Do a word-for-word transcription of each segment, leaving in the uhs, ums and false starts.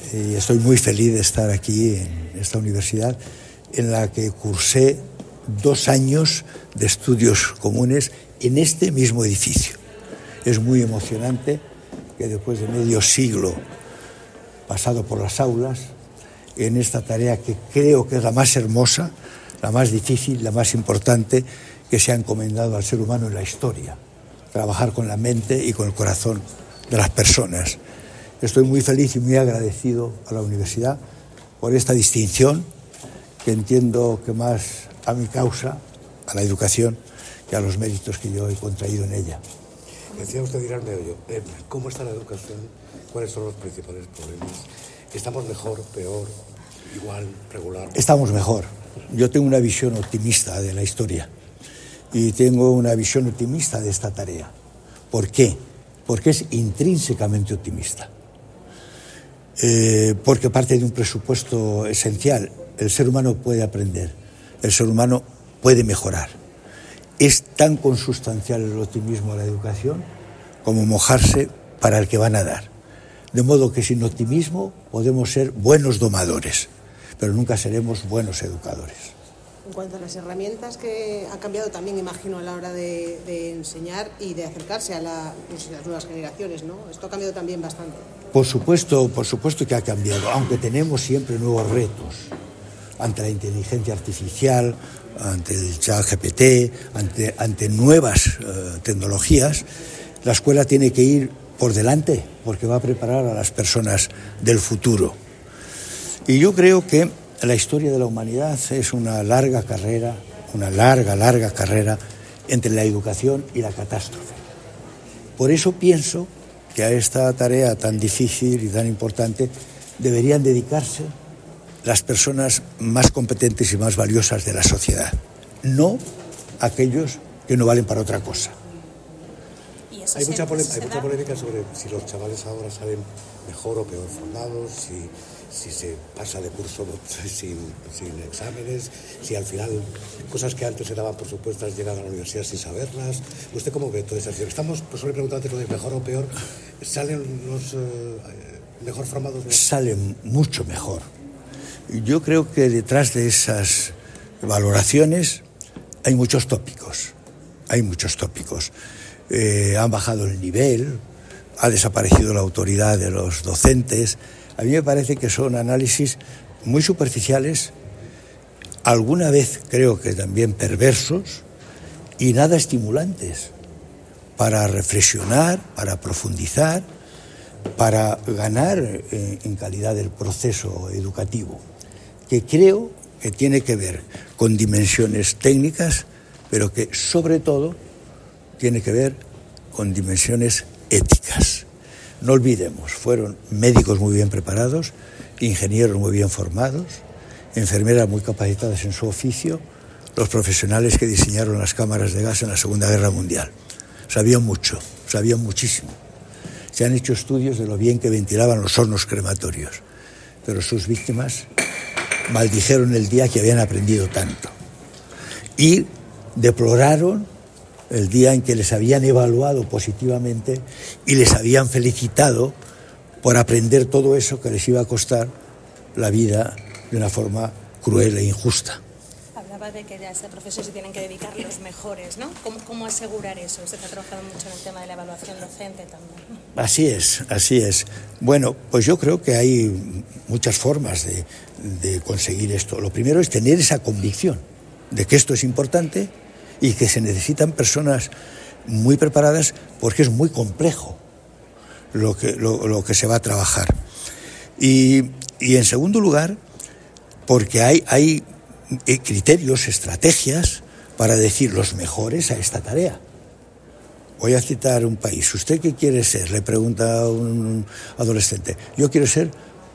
y estoy muy feliz de estar aquí en esta universidad en la que cursé dos años de estudios comunes en este mismo edificio. Es muy emocionante que después de medio siglo pasado por las aulas, en esta tarea que creo que es la más hermosa, la más difícil, la más importante que se ha encomendado al ser humano en la historia, trabajar con la mente y con el corazón de las personas. Estoy muy feliz y muy agradecido a la universidad por esta distinción que entiendo que más a mi causa, a la educación, que a los méritos que yo he contraído en ella. Decía usted, Irán Meollo, eh, ¿cómo está la educación? ¿Cuáles son los principales problemas? ¿Estamos mejor, peor, igual, regular? Estamos mejor. Yo tengo una visión optimista de la historia y tengo una visión optimista de esta tarea. ¿Por qué? Porque es intrínsecamente optimista. Eh, porque parte de un presupuesto esencial. El ser humano puede aprender, el ser humano puede mejorar. Es tan consustancial el optimismo a la educación como mojarse para el que va a nadar. De modo que sin optimismo podemos ser buenos domadores, pero nunca seremos buenos educadores. En cuanto a las herramientas que ha cambiado también, imagino, a la hora de, de enseñar y de acercarse a, la, pues, a las nuevas generaciones, ¿no? Esto ha cambiado también bastante. Por supuesto, por supuesto que ha cambiado, aunque tenemos siempre nuevos retos ante la inteligencia artificial, ante el chat G P T, ante, ante nuevas uh, tecnologías. La escuela tiene que ir por delante porque va a preparar a las personas del futuro. Y yo creo que la historia de la humanidad es una larga carrera, una larga, larga carrera entre la educación y la catástrofe. Por eso pienso que a esta tarea tan difícil y tan importante deberían dedicarse las personas más competentes y más valiosas de la sociedad, no aquellos que no valen para otra cosa. Hay mucha, polémica, hay mucha polémica sobre si los chavales ahora salen mejor o peor formados, si, si se pasa de curso sin, sin exámenes, si al final cosas que antes se daban por supuestas llegan a la universidad sin saberlas. ¿Usted cómo ve toda esa situación? Estamos, pues solo preguntando lo de mejor o peor, ¿salen los eh, mejor formados? ¿No? Salen mucho mejor. Yo creo que detrás de esas valoraciones hay muchos tópicos, hay muchos tópicos. Eh, han bajado el nivel, ha desaparecido la autoridad de los docentes. A mí me parece que son análisis muy superficiales, alguna vez creo que también perversos y nada estimulantes para reflexionar, para profundizar, para ganar eh, en calidad del proceso educativo, que creo que tiene que ver con dimensiones técnicas, pero que sobre todo tiene que ver con dimensiones éticas. No olvidemos, fueron médicos muy bien preparados, ingenieros muy bien formados, enfermeras muy capacitadas en su oficio, los profesionales que diseñaron las cámaras de gas en la Segunda Guerra Mundial. Sabían mucho, sabían muchísimo. Se han hecho estudios de lo bien que ventilaban los hornos crematorios, pero sus víctimas maldijeron el día que habían aprendido tanto y deploraron el día en que les habían evaluado positivamente y les habían felicitado por aprender todo eso que les iba a costar la vida de una forma cruel e injusta. Hablaba de que a este proceso se tienen que dedicar los mejores, ¿no? ¿Cómo, cómo asegurar eso? Usted ha trabajado mucho en el tema de la evaluación docente también. Así es, así es. Bueno, pues yo creo que hay muchas formas de, de conseguir esto. Lo primero es tener esa convicción de que esto es importante y que se necesitan personas muy preparadas porque es muy complejo lo que, lo, lo que se va a trabajar. Y, y en segundo lugar, porque hay, hay criterios, estrategias para decir los mejores a esta tarea. Voy a citar un país. ¿Usted qué quiere ser?, le pregunta a un adolescente. Yo quiero ser,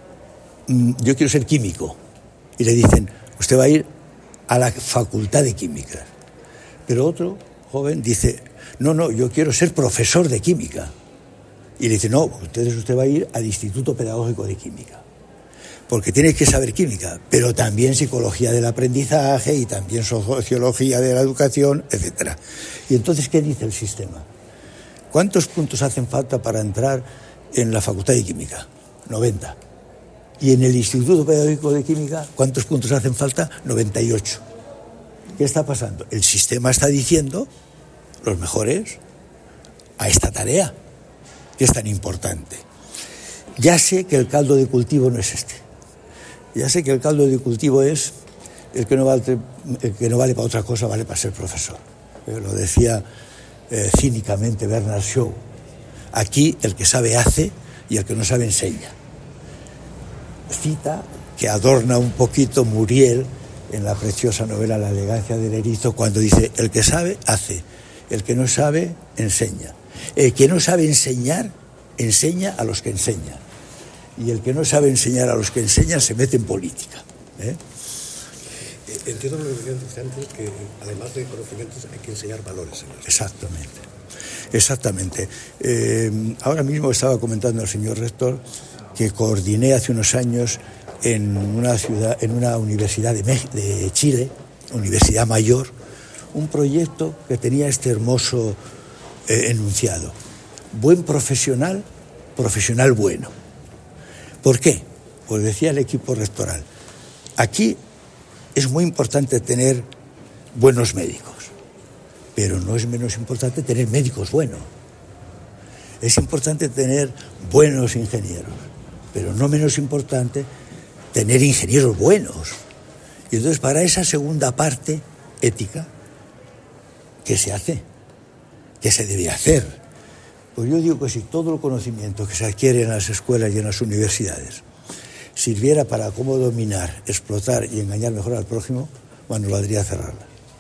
yo quiero ser químico. Y le dicen, usted va a ir a la Facultad de Química. Pero otro joven dice, no, no, yo quiero ser profesor de química. Y le dice, no, usted, usted va a ir al Instituto Pedagógico de Química. Porque tiene que saber química, pero también psicología del aprendizaje y también sociología de la educación, etcétera. Y entonces, ¿qué dice el sistema? ¿Cuántos puntos hacen falta para entrar en la Facultad de Química? noventa. Y en el Instituto Pedagógico de Química, ¿cuántos puntos hacen falta? noventa y ocho. ¿Qué está pasando? El sistema está diciendo, los mejores, a esta tarea, que es tan importante. Ya sé que el caldo de cultivo no es este. Ya sé que el caldo de cultivo es el que no vale, el que no vale para otra cosa, vale para ser profesor. Eh, lo decía eh, cínicamente Bernard Shaw. Aquí el que sabe hace y el que no sabe enseña. Cita que adorna un poquito Muriel en la preciosa novela La elegancia del erizo, cuando dice: el que sabe hace, el que no sabe enseña. El que no sabe enseñar, enseña a los que enseñan. Y el que no sabe enseñar a los que enseñan se mete en política. ¿eh? Entiendo lo que decías antes, que además de conocimientos hay que enseñar valores. Exactamente, exactamente. Eh, ahora mismo estaba comentando al señor rector que coordiné hace unos años en una ciudad, en una universidad de, México, de Chile, Universidad Mayor, un proyecto que tenía este hermoso eh, enunciado: buen profesional, profesional bueno. ¿Por qué? Pues decía el equipo rectoral, aquí es muy importante tener buenos médicos, pero no es menos importante tener médicos buenos. Es importante tener buenos ingenieros, pero no menos importante tener ingenieros buenos. Y entonces, para esa segunda parte ética, ¿qué se hace? ¿Qué se debe hacer? Pues yo digo que si todo el conocimiento que se adquiere en las escuelas y en las universidades sirviera para cómo dominar, explotar y engañar mejor al prójimo, bueno, valdría cerrarla.